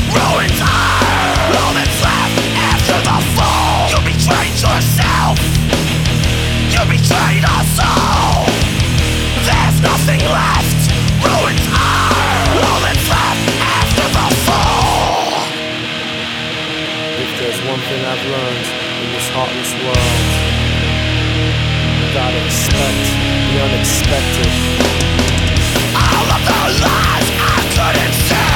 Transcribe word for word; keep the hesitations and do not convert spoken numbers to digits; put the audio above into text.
Ruins are all that's left after the fall. You betrayed yourself. You betrayed us all. There's nothing left. Ruins are all that's left after the fall. If there's one thing I've learned in this heartless world, you gotta expect the unexpected. All of the lies I couldn't say.